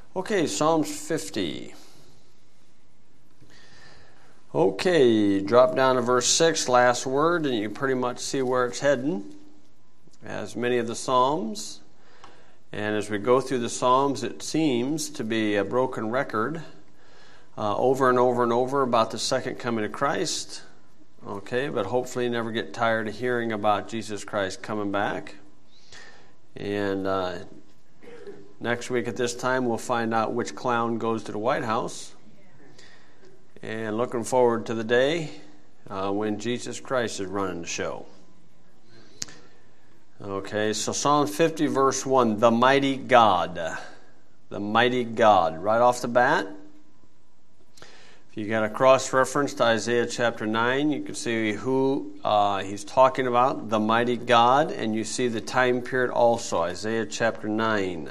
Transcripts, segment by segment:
Okay, Psalms 50. Okay, drop down to verse 6, last word, and you can pretty much see where it's heading, as many of the Psalms. And as we go through the Psalms, it seems to be a broken record over and over and over about the second coming of Christ. Okay, but hopefully you never get tired of hearing about Jesus Christ coming back. And next week at this time, we'll find out which clown goes to the White House. And looking forward to the day when Jesus Christ is running the show. Okay, so Psalm 50, verse 1, the mighty God. The mighty God. Right off the bat, if you got a cross-reference to Isaiah chapter 9, you can see who he's talking about, the mighty God, and you see the time period also, Isaiah chapter 9.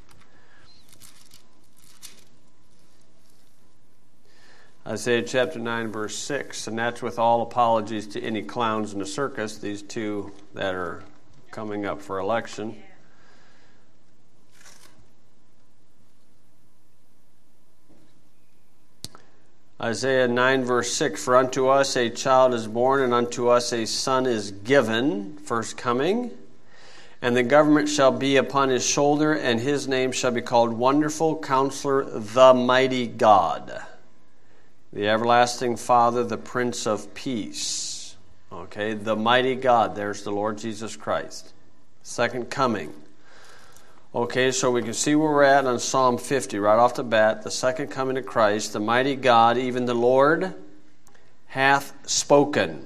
Isaiah chapter 9, verse 6, and that's with all apologies to any clowns in the circus, these two that are coming up for election. Isaiah 9, verse 6, for unto us a child is born, and unto us a son is given, first coming, and the government shall be upon his shoulder, and his name shall be called Wonderful Counselor, the Mighty God, the Everlasting Father, the Prince of Peace. Okay, the Mighty God, there's the Lord Jesus Christ. Second coming. Okay, so we can see where we're at on Psalm 50, right off the bat, the second coming of Christ, the mighty God, even the Lord, hath spoken,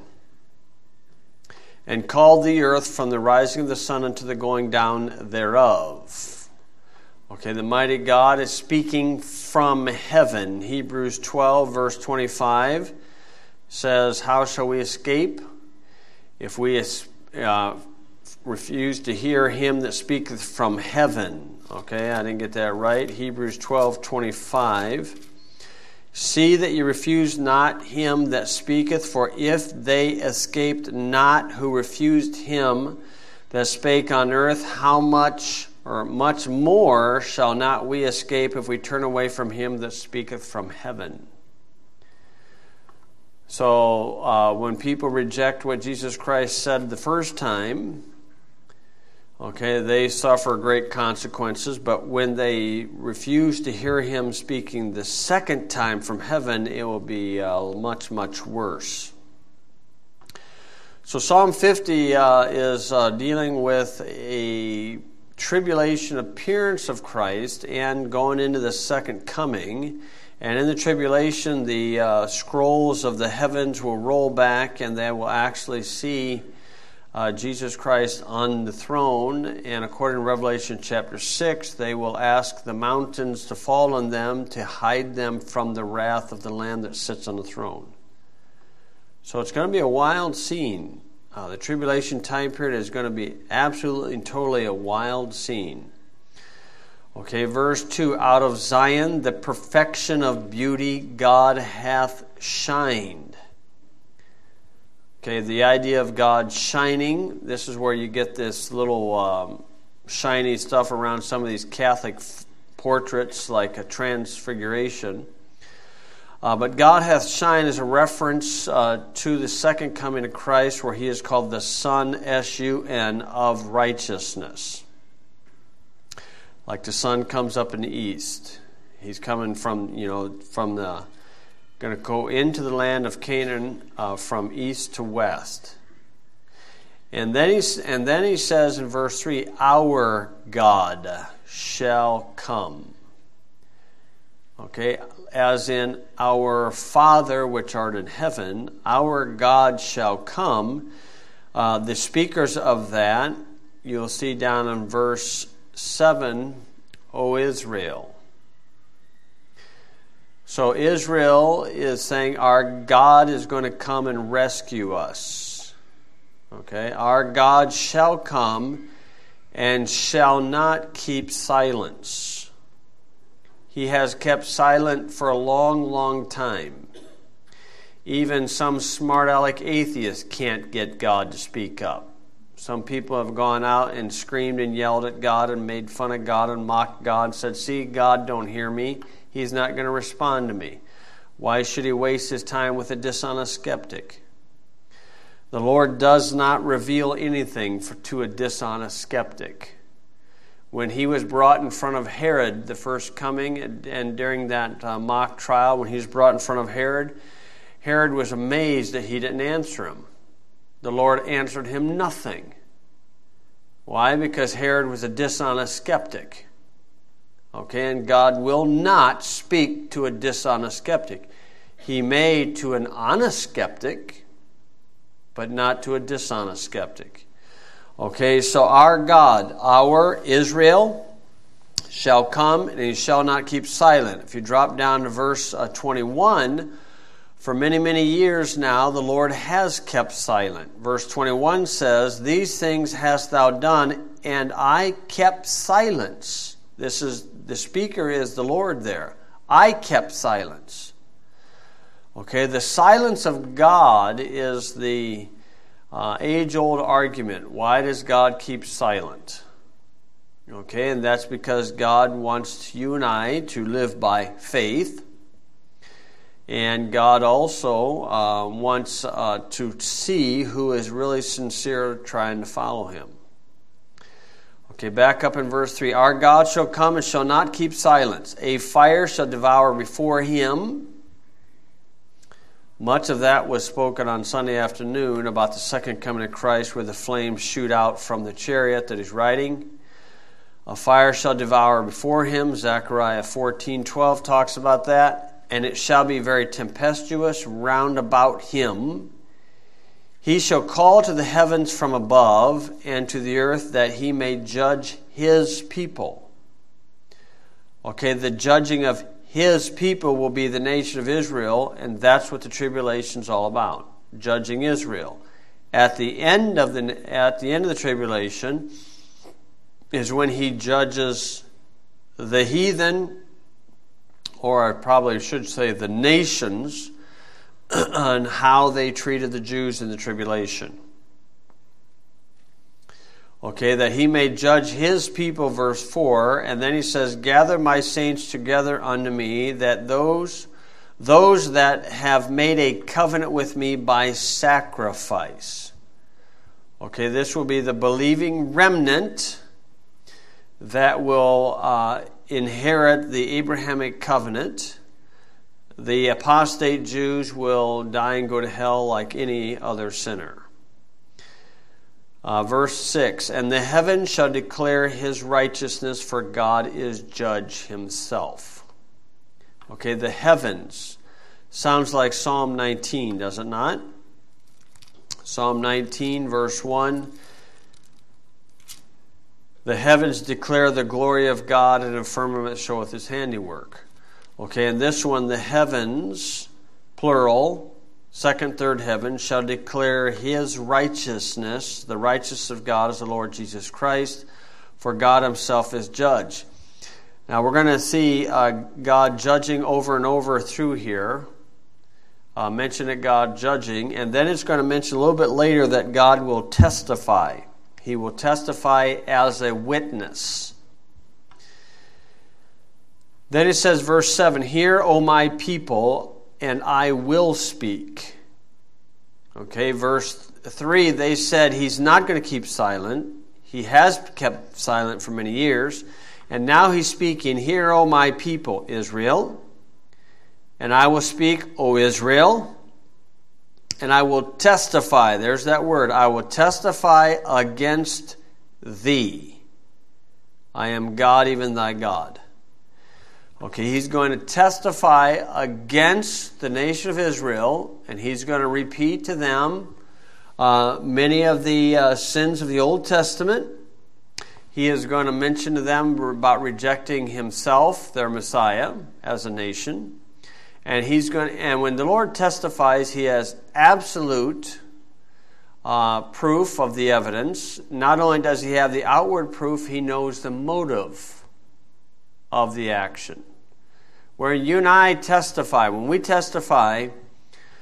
and called the earth from the rising of the sun unto the going down thereof. Okay, the mighty God is speaking from heaven. Hebrews 12, verse 25 says, how shall we escape if we refuse to hear him that speaketh from heaven? Okay, I didn't get that right. Hebrews 12:25. See that you refuse not him that speaketh, for if they escaped not who refused him that spake on earth, how much or much more shall not we escape if we turn away from him that speaketh from heaven? So when people reject what Jesus Christ said the first time, okay, they suffer great consequences, but when they refuse to hear him speaking the second time from heaven, it will be much, much worse. So Psalm 50 is dealing with a tribulation appearance of Christ and going into the second coming. And in the tribulation, the scrolls of the heavens will roll back, and they will actually see Jesus Christ on the throne. And according to Revelation chapter 6, they will ask the mountains to fall on them to hide them from the wrath of the Lamb that sits on the throne. So it's going to be a wild scene. The tribulation time period is going to be absolutely and totally a wild scene. Okay, verse 2, out of Zion the perfection of beauty God hath shined. Okay, the idea of God shining, this is where you get this little shiny stuff around some of these Catholic portraits, like a transfiguration. But God hath shined is a reference to the second coming of Christ, where he is called the Sun, S-U-N, of righteousness. Like the sun comes up in the east. He's coming from the, going to go into the land of Canaan from east to west. And then he says in verse 3, our God shall come. Okay, as in our Father which art in heaven, our God shall come. The speakers of that, you'll see down in verse 7, O Israel. So Israel is saying our God is going to come and rescue us. Okay, our God shall come and shall not keep silence. He has kept silent for a long, long time. Even some smart aleck atheists can't get God to speak up. Some people have gone out and screamed and yelled at God and made fun of God and mocked God and said, see, God don't hear me. He's not going to respond to me. Why should he waste his time with a dishonest skeptic? The Lord does not reveal anything to a dishonest skeptic. When he was brought in front of Herod, the first coming, and during that mock trial, when he was brought in front of Herod, Herod was amazed that he didn't answer him. The Lord answered him nothing. Why? Because Herod was a dishonest skeptic. Okay, and God will not speak to a dishonest skeptic. He may to an honest skeptic, but not to a dishonest skeptic. Okay, so our God, our Israel, shall come and he shall not keep silent. If you drop down to verse 21, for many, many years now, the Lord has kept silent. Verse 21 says, these things hast thou done, and I kept silence. This is, the speaker is the Lord there. I kept silence. Okay, the silence of God is the age-old argument. Why does God keep silent? Okay, and that's because God wants you and I to live by faith. And God also wants to see who is really sincere trying to follow him. Okay, back up in verse 3. Our God shall come and shall not keep silence. A fire shall devour before him. Much of that was spoken on Sunday afternoon about the second coming of Christ, where the flames shoot out from the chariot that he's riding. A fire shall devour before him. Zechariah 14:12 talks about that. And it shall be very tempestuous round about him. He shall call to the heavens from above, and to the earth, that he may judge his people. Okay, the judging of his people will be the nation of Israel, and that's what the tribulation is all about, judging Israel. At the end of the tribulation is when he judges the heathen, or I probably should say the nations, on how they treated the Jews in the tribulation. Okay, that he may judge his people, verse 4, and then he says, gather my saints together unto me, that those that have made a covenant with me by sacrifice. Okay, this will be the believing remnant that will inherit the Abrahamic covenant. The apostate Jews will die and go to hell like any other sinner. Verse 6, and the heavens shall declare his righteousness, for God is judge himself. Okay, the heavens sounds like Psalm 19, does it not? Psalm 19, verse 1. The heavens declare the glory of God, and the firmament showeth his handiwork. Okay, and this one, the heavens, plural, second, third heaven, shall declare his righteousness. The righteousness of God is the Lord Jesus Christ, for God himself is judge. Now we're going to see God judging over and over through here. Mention it, God judging, and then it's going to mention a little bit later that God will testify. He will testify as a witness. Then it says, verse 7, hear, O my people, and I will speak. Okay, verse 3, they said he's not going to keep silent. He has kept silent for many years. And now he's speaking, hear, O my people, Israel, and I will speak, O Israel, and I will testify. There's that word. I will testify against thee. I am God, even thy God. Okay, he's going to testify against the nation of Israel, and he's going to repeat to them many of the sins of the Old Testament. He is going to mention to them about rejecting himself, their Messiah, as a nation. And when the Lord testifies, he has absolute proof of the evidence. Not only does he have the outward proof, he knows the motive of the action. Where you and I testify, when we testify,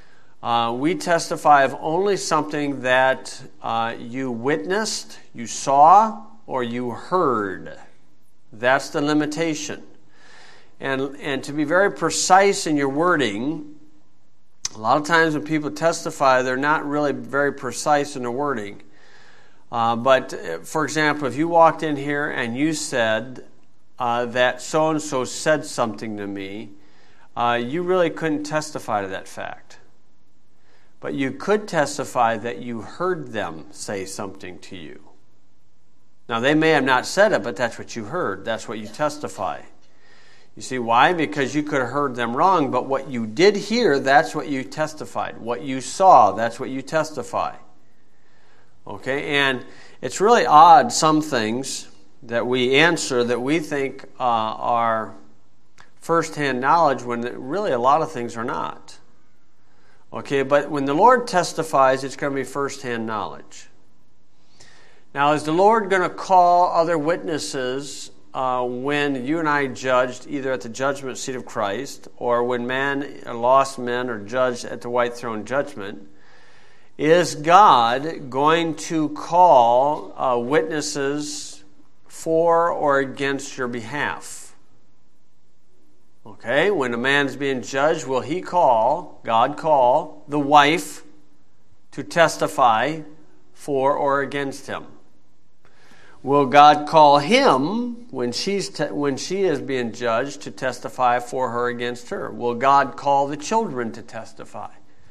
We testify of only something that you witnessed, you saw, or you heard. That's the limitation. And to be very precise in your wording, a lot of times when people testify, they're not really very precise in their wording. But, for example, if you walked in here and you said that so-and-so said something to me, you really couldn't testify to that fact. But you could testify that you heard them say something to you. Now, they may have not said it, but that's what you heard. That's what you testify. You see why? Because you could have heard them wrong, but what you did hear, that's what you testified. What you saw, that's what you testify. Okay, and it's really odd, some things that we answer that we think are first-hand knowledge when really a lot of things are not. Okay, but when the Lord testifies, it's going to be first-hand knowledge. Now, is the Lord going to call other witnesses when you and I judged either at the judgment seat of Christ or when lost men are judged at the white throne judgment? Is God going to call witnesses for or against your behalf? Okay, when a man's being judged, will God call the wife to testify for or against him? Will God call him when she is being judged to testify for her against her? Will God call the children to testify?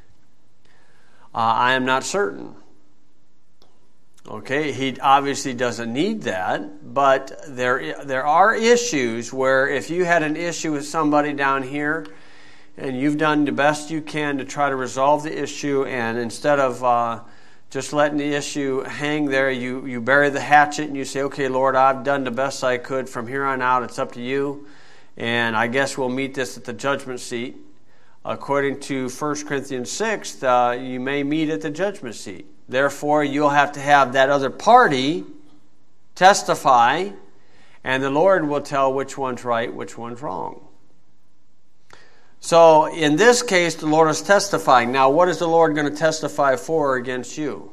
I am not certain. Okay, he obviously doesn't need that, but there are issues where if you had an issue with somebody down here and you've done the best you can to try to resolve the issue, and instead of just letting the issue hang there, you bury the hatchet and you say, okay, Lord, I've done the best I could. From here on out, it's up to you. And I guess we'll meet this at the judgment seat. According to 1 Corinthians 6, you may meet at the judgment seat. Therefore, you'll have to have that other party testify, and the Lord will tell which one's right, which one's wrong. So, in this case, the Lord is testifying. Now, what is the Lord going to testify for or against you?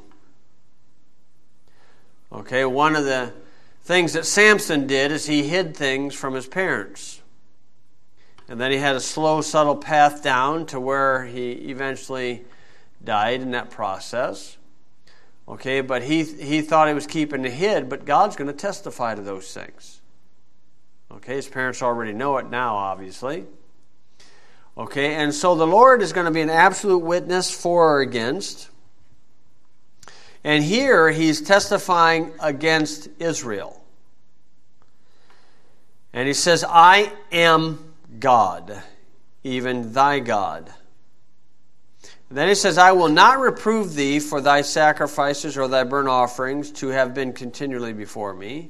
Okay, one of the things that Samson did is he hid things from his parents. And then he had a slow, subtle path down to where he eventually died in that process. Okay, but he thought he was keeping it hid, but God's going to testify to those things. Okay, his parents already know it now, obviously. Okay, and so the Lord is going to be an absolute witness for or against. And here he's testifying against Israel. And he says, I am God, even thy God. And then he says, I will not reprove thee for thy sacrifices or thy burnt offerings to have been continually before me.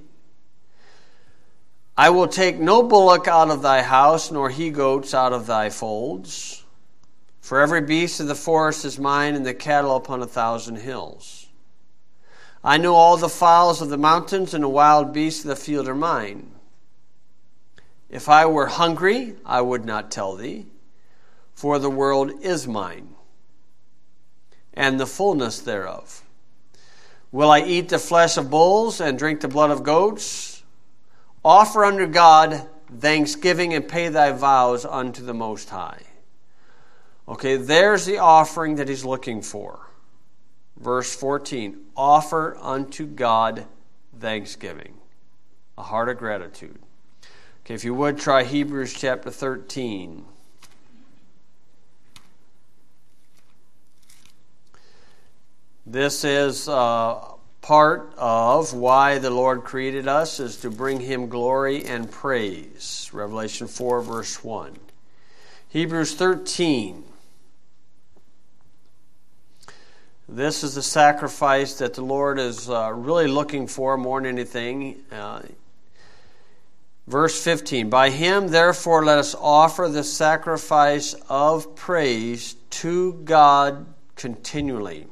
I will take no bullock out of thy house, nor he-goats out of thy folds. For every beast of the forest is mine, and the cattle upon 1,000 hills. I know all the fowls of the mountains, and the wild beasts of the field are mine. If I were hungry, I would not tell thee, for the world is mine, and the fullness thereof. Will I eat the flesh of bulls, and drink the blood of goats? Offer unto God thanksgiving, and pay thy vows unto the Most High. Okay, there's the offering that he's looking for. Verse 14, offer unto God thanksgiving, a heart of gratitude. Okay, if you would, try Hebrews chapter 13. This is part of why the Lord created us, is to bring him glory and praise. Revelation 4, verse 1. Hebrews 13. This is the sacrifice that the Lord is really looking for more than anything. Verse 15. By him, therefore, let us offer the sacrifice of praise to God continually.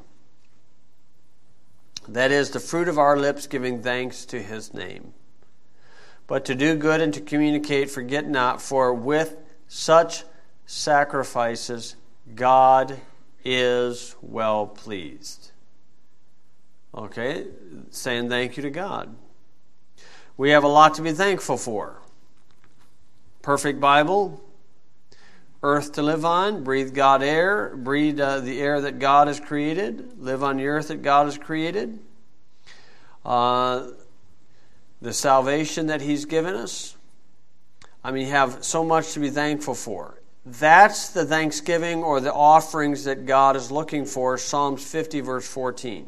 That is the fruit of our lips, giving thanks to his name. But to do good and to communicate, forget not, for with such sacrifices God is well pleased. Okay, saying thank you to God. We have a lot to be thankful for. Perfect Bible, earth to live on, breathe God air, breathe the air that God has created, live on the earth that God has created, the salvation that He's given us. I mean, you have so much to be thankful for. That's the thanksgiving or the offerings that God is looking for, Psalms 50, verse 14.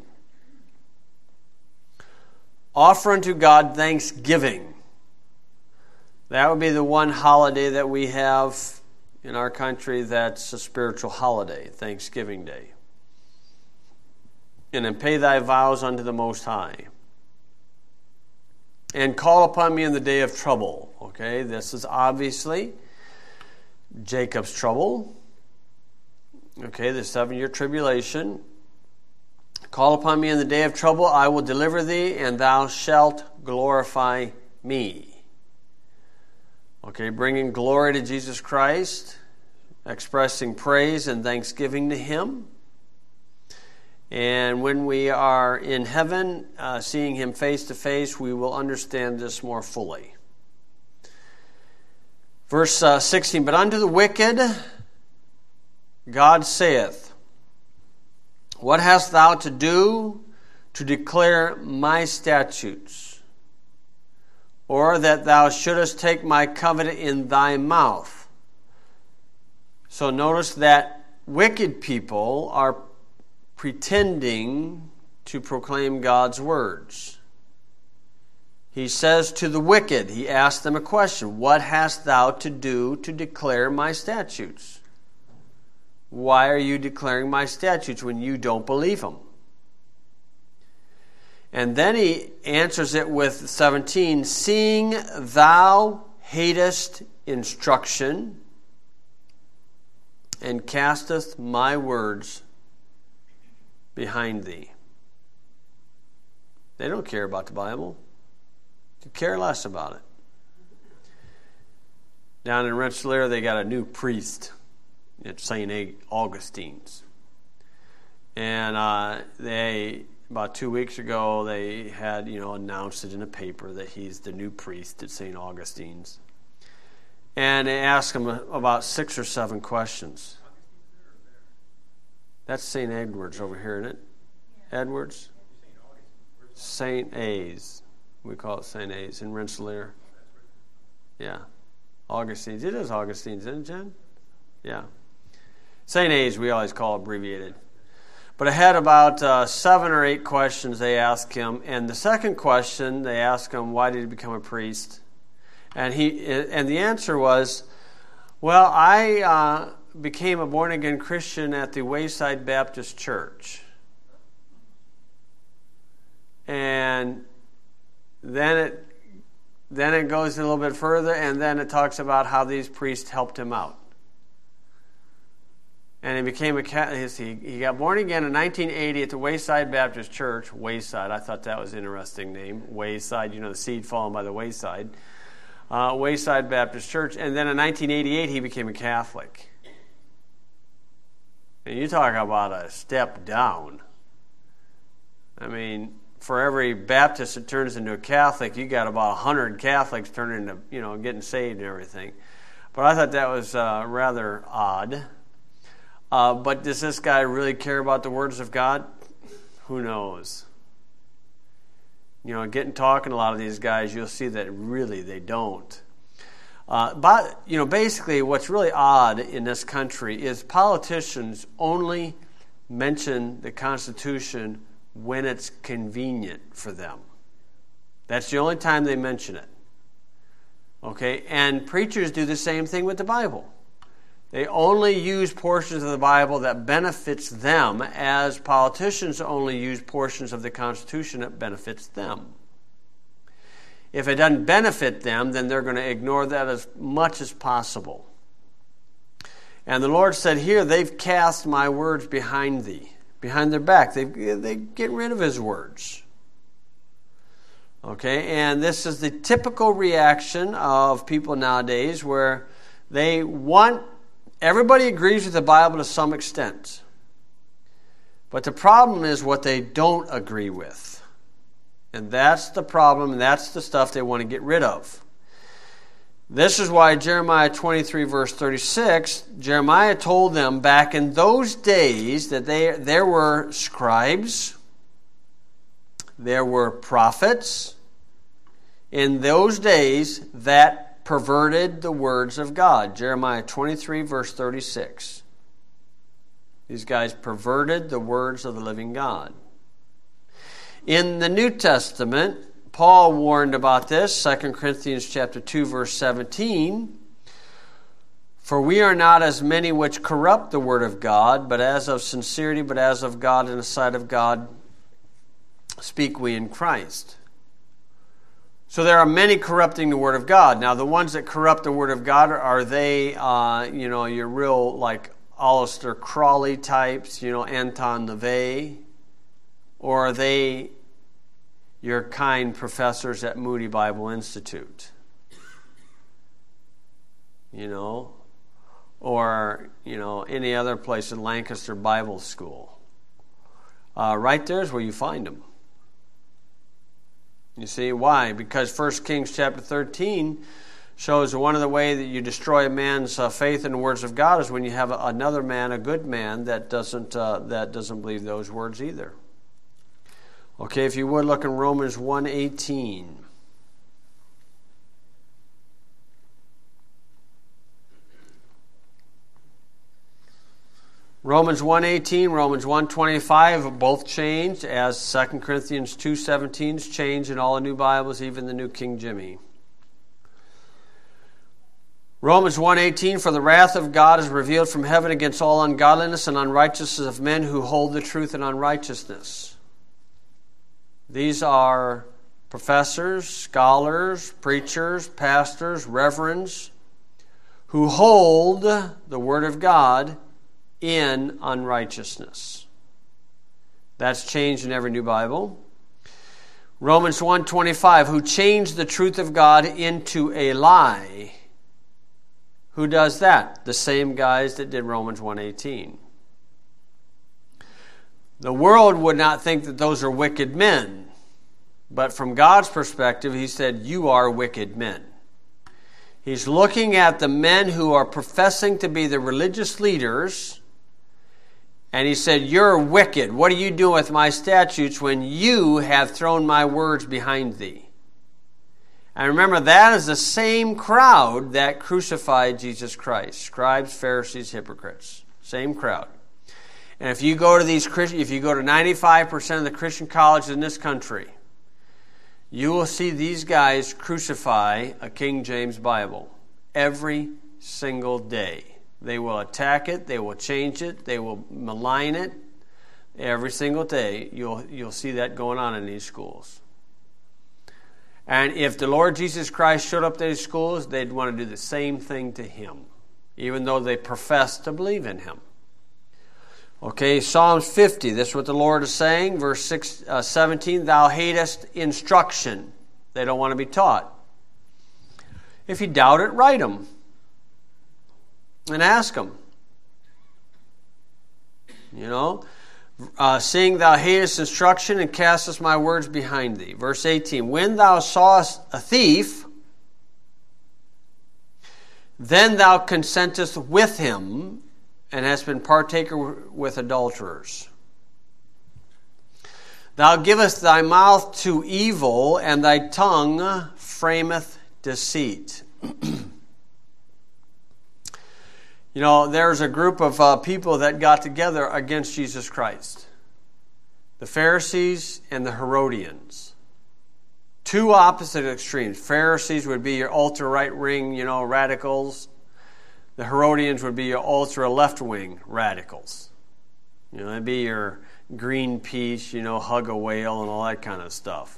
Offer unto God thanksgiving. That would be the one holiday that we have in our country that's a spiritual holiday, Thanksgiving Day. And then pay thy vows unto the Most High. And call upon me in the day of trouble. Okay, this is obviously Jacob's trouble. Okay, the 7-year tribulation. Call upon me in the day of trouble, I will deliver thee, and thou shalt glorify me. Okay, bringing glory to Jesus Christ, expressing praise and thanksgiving to Him. And when we are in heaven, seeing Him face to face, we will understand this more fully. Verse 16, but unto the wicked God saith, what hast thou to do to declare my statutes? Or that thou shouldest take my covenant in thy mouth? So notice that wicked people are pretending to proclaim God's words. He says to the wicked, he asks them a question, what hast thou to do to declare my statutes? Why are you declaring my statutes when you don't believe them? And then he answers it with 17, seeing thou hatest instruction and casteth my words behind thee. They don't care about the Bible. They care less about it. Down in Rensselaer, they got a new priest at St. Augustine's. And they, about 2 weeks ago, they had, announced it in a paper that he's the new priest at St. Augustine's. And they asked him about 6 or 7 questions. That's St. Edward's over here, isn't it? Edwards? St. A's. We call it St. A's in Rensselaer. Yeah. Augustine's. It is Augustine's, isn't it, Jen? Yeah. St. A's we always call abbreviated. But I had about 7 or 8 questions they asked him. And the second question, they asked him, why did he become a priest? And the answer was, well, I became a born-again Christian at the Wayside Baptist Church. And then it goes a little bit further, and then it talks about how these priests helped him out. And he became he got born again in 1980 at the Wayside Baptist Church. Wayside, I thought that was an interesting name. Wayside, the seed falling by the wayside. Wayside Baptist Church. And then in 1988, he became a Catholic. And you talk about a step down. I mean, for every Baptist that turns into a Catholic, you got about 100 Catholics turning into, getting saved and everything. But I thought that was rather odd. But does this guy really care about the words of God? Who knows? Getting talking to a lot of these guys, you'll see that really they don't. But basically what's really odd in this country is politicians only mention the Constitution when it's convenient for them. That's the only time they mention it. Okay? And preachers do the same thing with the Bible. They only use portions of the Bible that benefits them, as politicians only use portions of the Constitution that benefits them. If it doesn't benefit them, then they're going to ignore that as much as possible. And the Lord said here, they've cast my words behind thee, behind their back. They get rid of His words. Okay, and this is the typical reaction of people nowadays, where they want, everybody agrees with the Bible to some extent. But the problem is what they don't agree with. And that's the problem, and that's the stuff they want to get rid of. This is why Jeremiah 23, verse 36, Jeremiah told them back in those days that there were scribes, there were prophets in those days that perverted the words of God. Jeremiah 23, verse 36. These guys perverted the words of the living God. In the New Testament, Paul warned about this, 2 Corinthians chapter 2, verse 17. For we are not as many which corrupt the word of God, but as of sincerity, but as of God in the sight of God, speak we in Christ. So there are many corrupting the word of God. Now, the ones that corrupt the word of God, are they, your real, like, Aleister Crowley types, Anton LaVey? Or are they your kind professors at Moody Bible Institute? Or, any other place in Lancaster Bible School. Right there is where you find them. You see, why? Because 1 Kings chapter 13 shows one of the ways that you destroy a man's faith in the words of God is when you have another man, a good man, that doesn't believe those words either. Okay, if you would, look in Romans 1:18. Romans 1:18, Romans 1:25 have both changed, as 2 Corinthians 2:17 is changed in all the new Bibles, even the New King Jimmy. Romans 1:18, for the wrath of God is revealed from heaven against all ungodliness and unrighteousness of men who hold the truth in unrighteousness. These are professors, scholars, preachers, pastors, reverends, who hold the Word of God in unrighteousness. That's changed in every new Bible. Romans 1:25, who changed the truth of God into a lie. Who does that? The same guys that did Romans 1:18. The world would not think that those are wicked men. But from God's perspective, he said, you are wicked men. He's looking at the men who are professing to be the religious leaders, and he said, you're wicked. What are you doing with my statutes when you have thrown my words behind thee? And remember, that is the same crowd that crucified Jesus Christ. Scribes, Pharisees, hypocrites. Same crowd. And if you go to if you go to 95% of the Christian colleges in this country, you will see these guys crucify a King James Bible every single day. They will attack it, they will change it, they will malign it. Every single day, you'll see that going on in these schools. And if the Lord Jesus Christ showed up at these schools, they'd want to do the same thing to him, even though they profess to believe in him. Okay, Psalms 50, this is what the Lord is saying. Verse 17, thou hatest instruction. They don't want to be taught. If you doubt it, write them. And ask them. Seeing thou hatest instruction and castest my words behind thee. Verse 18, when thou sawest a thief, then thou consentest with him, and hast been partaker with adulterers. Thou givest thy mouth to evil, and thy tongue frameth deceit. There's a group of people that got together against Jesus Christ. The Pharisees and the Herodians. Two opposite extremes. Pharisees would be your ultra right-wing, radicals. The Herodians would be your ultra left-wing radicals. It'd be your Greenpeace, hug a whale and all that kind of stuff.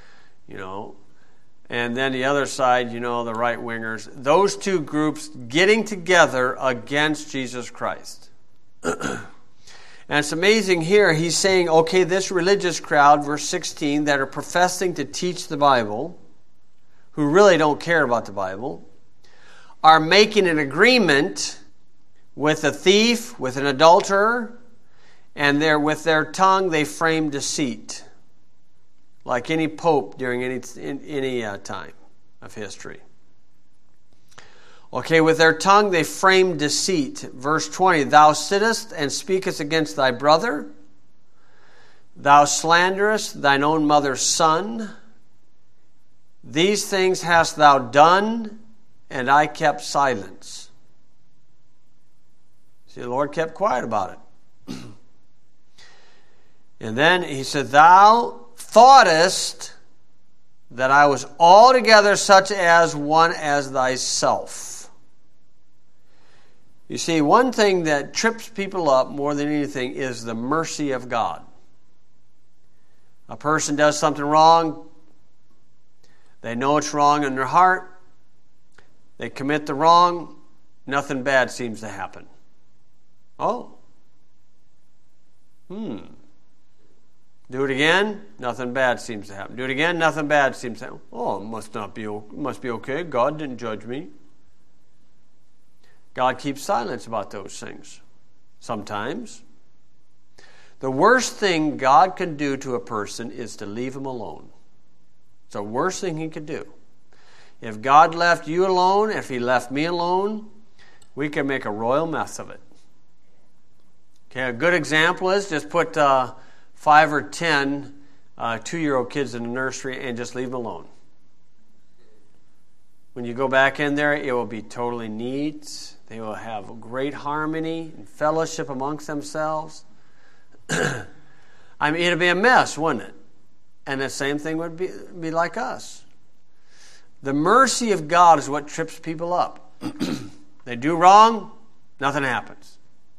And then the other side, the right-wingers. Those two groups getting together against Jesus Christ. And it's amazing here, he's saying, okay, this religious crowd, verse 16, that are professing to teach the Bible, who really don't care about the Bible, are making an agreement with a thief, with an adulterer, And with their tongue they frame deceit, like any pope during any time of history. Okay, with their tongue they frame deceit. Verse 20, thou sittest and speakest against thy brother. Thou slanderest thine own mother's son. These things hast thou done, and I kept silence. See, the Lord kept quiet about it. And then he said, thou thoughtest that I was altogether such as one as thyself. You see, one thing that trips people up more than anything is the mercy of God. A person does something wrong. They know it's wrong in their heart. They commit the wrong. Nothing bad seems to happen. Oh. Do it again, nothing bad seems to happen. Do it again, nothing bad seems to happen. Oh, it must be okay. God didn't judge me. God keeps silence about those things. Sometimes. The worst thing God can do to a person is to leave him alone. It's the worst thing he could do. If God left you alone, if he left me alone, we can make a royal mess of it. Okay, a good example is just put 5 or 10 2-year-old kids in the nursery and just leave them alone. When you go back in there, it will be totally neat. They will have great harmony and fellowship amongst themselves. I mean, it'd be a mess, wouldn't it? And the same thing would be like us. The mercy of God is what trips people up. They do wrong, nothing happens.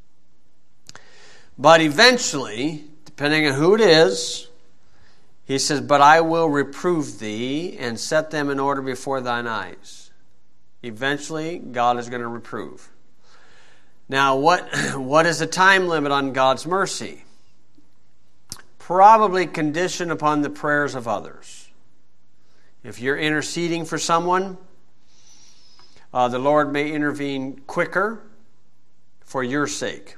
But eventually, depending on who it is, he says, but I will reprove thee and set them in order before thine eyes. Eventually, God is going to reprove. Now, what is the time limit on God's mercy? Probably conditioned upon the prayers of others. If you're interceding for someone, the Lord may intervene quicker for your sake.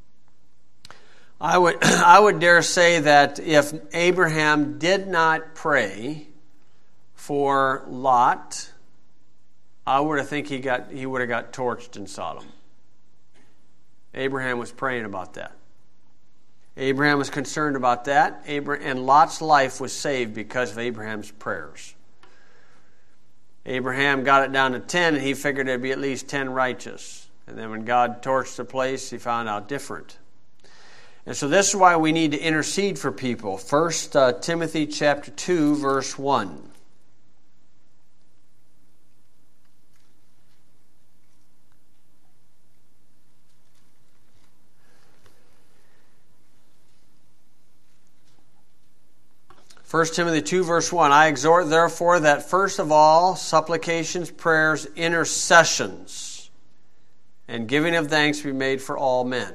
I would dare say that if Abraham did not pray for Lot, I would think he would have got torched in Sodom. Abraham was praying about that. Abraham was concerned about that, and Lot's life was saved because of Abraham's prayers. Abraham got it down to 10, and he figured there'd be at least 10 righteous. And then when God torched the place, he found out different. And so this is why we need to intercede for people. 1 Timothy chapter 2, verse 1. First Timothy 2, verse 1, I exhort therefore that first of all supplications, prayers, intercessions, and giving of thanks be made for all men.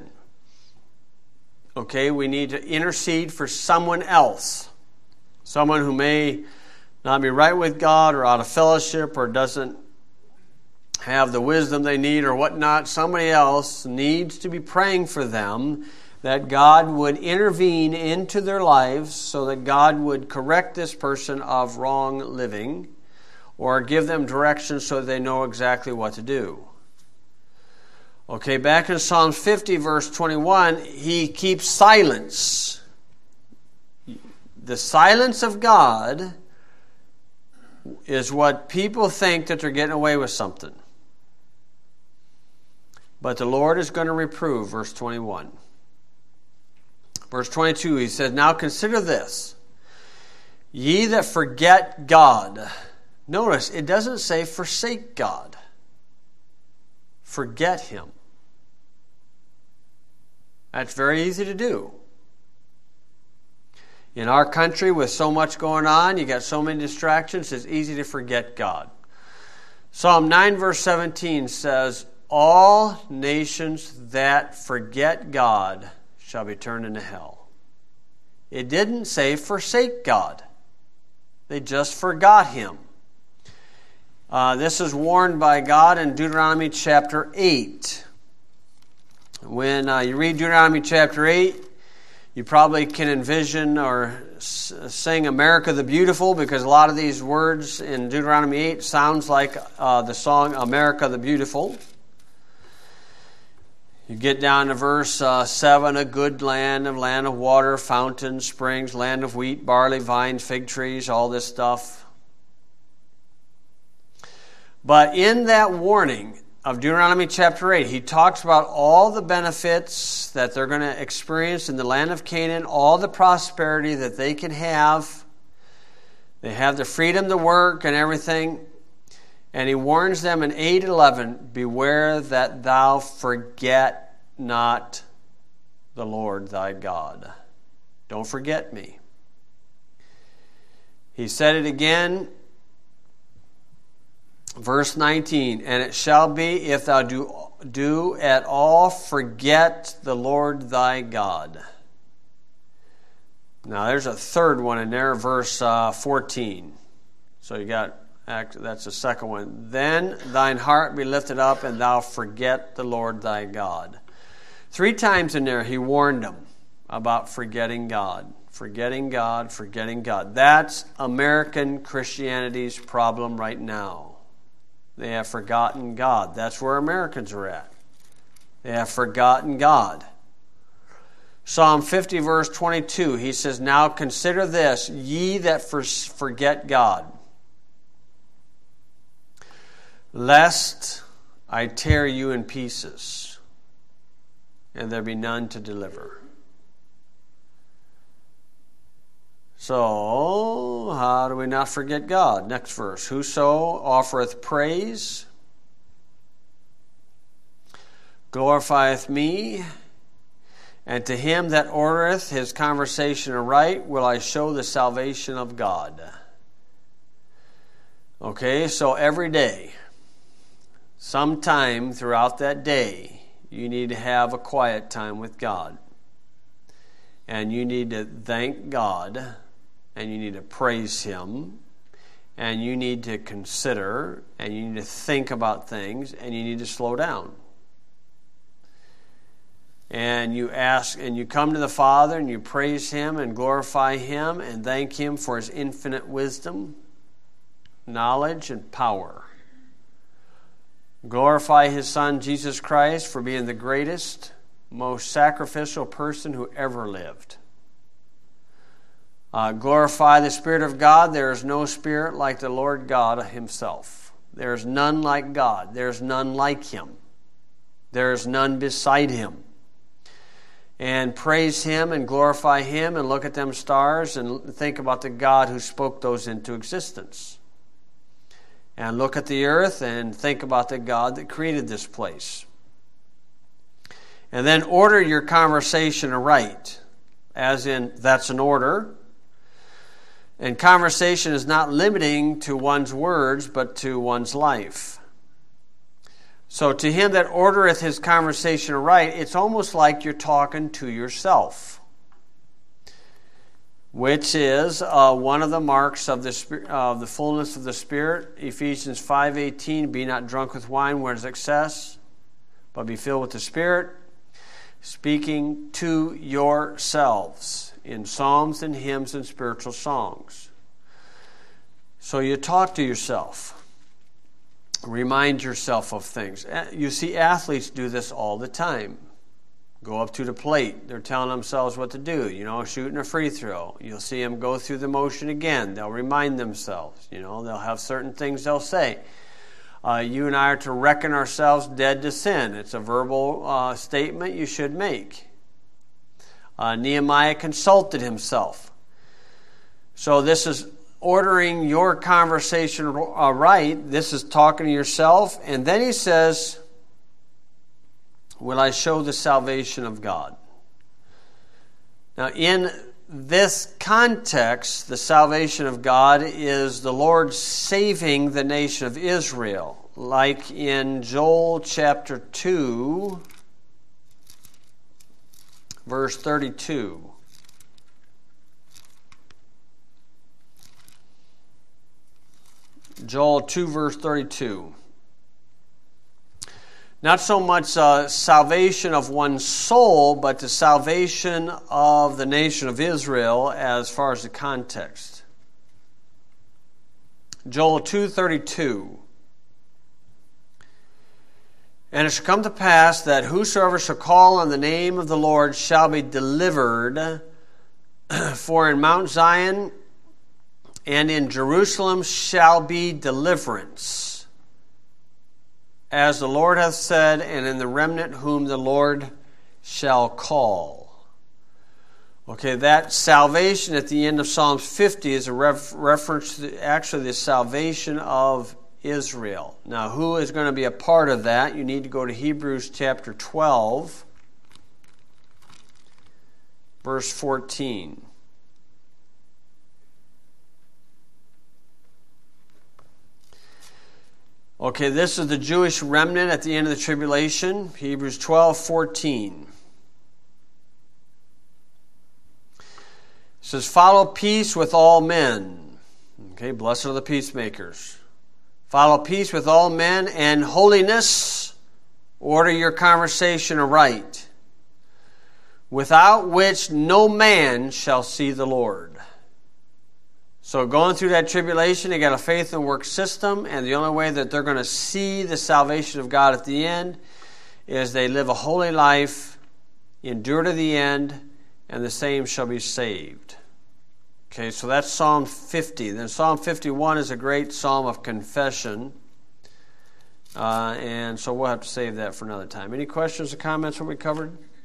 Okay, we need to intercede for someone else. Someone who may not be right with God or out of fellowship or doesn't have the wisdom they need or whatnot. Somebody else needs to be praying for them that God would intervene into their lives so that God would correct this person of wrong living or give them direction so that they know exactly what to do. Okay, back in Psalms 50, verse 21, he keeps silence. The silence of God is what people think that they're getting away with something. But the Lord is going to reprove, verse 21. Verse 22, he says, now consider this, ye that forget God. Notice, it doesn't say forsake God. Forget Him. That's very easy to do. In our country, with so much going on, you got so many distractions, it's easy to forget God. Psalm 9, verse 17 says, all nations that forget God shall be turned into hell. It didn't say forsake God. They just forgot Him. This is warned by God in Deuteronomy chapter 8. When you read Deuteronomy chapter 8, You probably can envision or sing America the Beautiful, because a lot of these words in Deuteronomy 8 sounds like the song America the Beautiful. You get down to verse 7, a good land of water, fountains, springs, land of wheat, barley, vines, fig trees, all this stuff. But in that warning of Deuteronomy chapter 8, he talks about all the benefits that they're going to experience in the land of Canaan, all the prosperity that they can have. They have the freedom to work and everything. And he warns them in 8:11, beware that thou forget not the Lord thy God. Don't forget me. He said it again, verse 19, and it shall be, if thou do at all forget the Lord thy God. Now there's a third one in there, verse 14. So you got, that's the second one. Then thine heart be lifted up, and thou forget the Lord thy God. 3 times in there he warned them about forgetting God. Forgetting God, forgetting God. That's American Christianity's problem right now. They have forgotten God. That's where Americans are at. They have forgotten God. Psalm 50, verse 22, he says, now consider this, ye that forget God, lest I tear you in pieces, and there be none to deliver. So, how do we not forget God? Next verse. Whoso offereth praise glorifieth me, and to him that ordereth his conversation aright will I show the salvation of God. Okay, so every day, sometime throughout that day, you need to have a quiet time with God. And you need to thank God, and you need to praise Him, and you need to consider, and you need to think about things, and you need to slow down. And you ask, and you come to the Father, and you praise Him, and glorify Him, and thank Him for His infinite wisdom, knowledge, and power. Glorify His Son, Jesus Christ, for being the greatest, most sacrificial person who ever lived. Glorify the Spirit of God. There is no Spirit like the Lord God Himself. There is none like God. There is none like Him. There is none beside Him. And praise Him and glorify Him and look at them stars and think about the God who spoke those into existence. And look at the earth and think about the God that created this place. And then order your conversation aright, as in that's an order. And conversation is not limiting to one's words, but to one's life. So to him that ordereth his conversation aright, it's almost like you're talking to yourself, which is one of the marks of the fullness of the Spirit. Ephesians 5:18, be not drunk with wine where is excess, but be filled with the Spirit, speaking to yourselves in psalms and hymns and spiritual songs. So you talk to yourself. Remind yourself of things. You see athletes do this all the time. Go up to the plate. They're telling themselves what to do. Shooting a free throw. You'll see them go through the motion again. They'll remind themselves. They'll have certain things they'll say. You and I are to reckon ourselves dead to sin. It's a verbal statement you should make. Nehemiah consulted himself. So this is ordering your conversation right. This is talking to yourself. And then he says, will I show the salvation of God? Now in this context, the salvation of God is the Lord saving the nation of Israel. Like in Joel chapter 2, verse 32. Joel 2, verse 32. not so much salvation of one's soul, but the salvation of the nation of Israel as far as the context. Joel 2:32. And it shall come to pass that whosoever shall call on the name of the Lord shall be delivered. For in Mount Zion and in Jerusalem shall be deliverance, as the Lord hath said, and in the remnant whom the Lord shall call. Okay, that salvation at the end of Psalms 50 is a reference to actually the salvation of Israel. Now, who is going to be a part of that? You need to go to Hebrews chapter 12, verse 14. Okay, this is the Jewish remnant at the end of the tribulation. Hebrews 12:14. It says, follow peace with all men. Okay, blessed are the peacemakers. Follow peace with all men and holiness. Order your conversation aright, without which no man shall see the Lord. So going through that tribulation, they got a faith and work system, and the only way that they're going to see the salvation of God at the end is they live a holy life, endure to the end, and the same shall be saved. Okay, so that's Psalm 50. Then Psalm 51 is a great psalm of confession, and so we'll have to save that for another time. Any questions or comments on what we covered?